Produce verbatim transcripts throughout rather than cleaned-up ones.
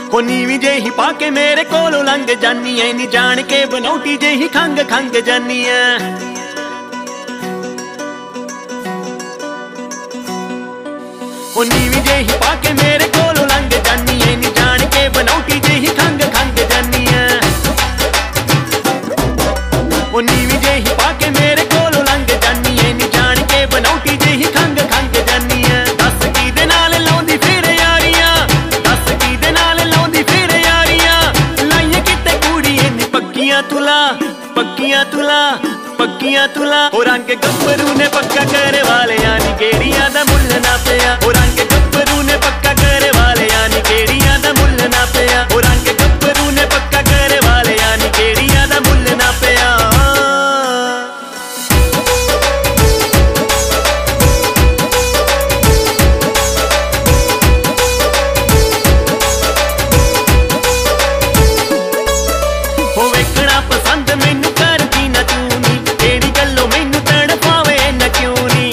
हो नीवी जेही पाके मेरे कोलों लंघ जानी है, नी जान के बनौटी जेही खंग खंग जानी है। हो नीवी जेही पाके मेरे कोलों लंघ जानी है, नी जान के बनौटी जेही खंग खंग जानी है। हो नीवी जेही पाके मेरे कोलों लंघ जानी है, नी जान के बनौटी जेही खंग खंग जानी है। दस की दे नाल लाउंदी फिर यारियां, दस की दे नाल लाउंदी फिर यारियां, लाइयां किते कुड़िए नी पक्कियां तुला, पक्कियां तुला, पक्कियां तुला। हो रंग गब्बरू ने पक्का करे वाले यानी गेड़ियां दा मुल्ल ना पिया। हो रंग गब्बरू ने पक्का करे वाले यानी गेड़ियां दा मुल्ल ना पिया। हो रंग गब्बरू ने पक्का करे वाले यानी गेड़ियां दा मुल्ल ना पिया। हो वेखना पसंद मैनू करदी ना तू नी, तेरी गल्लों मैनू तड़पावे ना क्यों नी।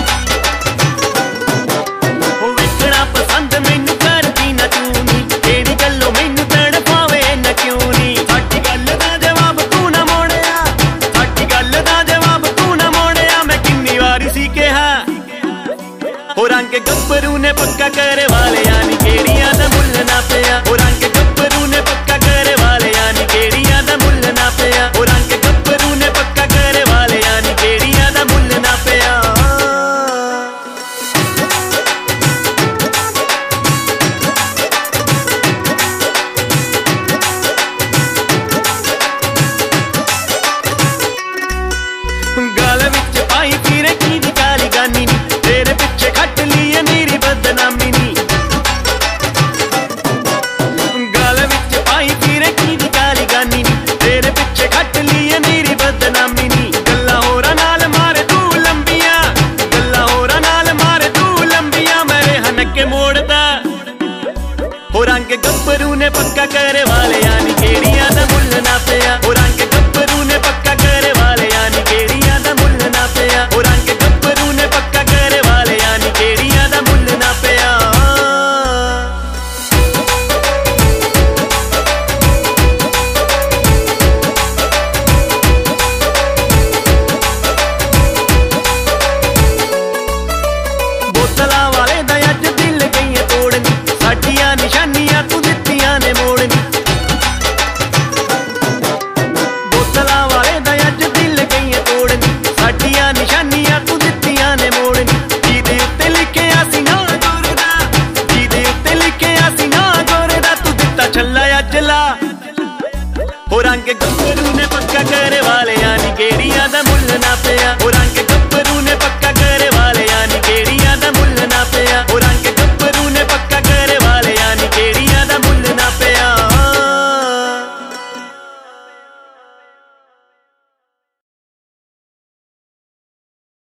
हो वेखना पसंद मैनू करदी ना तू नी, तेरी गल्लों मैनू तड़पावे ना क्यों नी। साडी गल दा जवाब तू ना मोड़िया, साडी गल दा जवाब तू ना मोड़िया, मैं किन्नी वारी सी कहा। हो रंग गब्बरू ने पक्का करे वाले यानी गेड़ियां दा मुल्ल ना पे।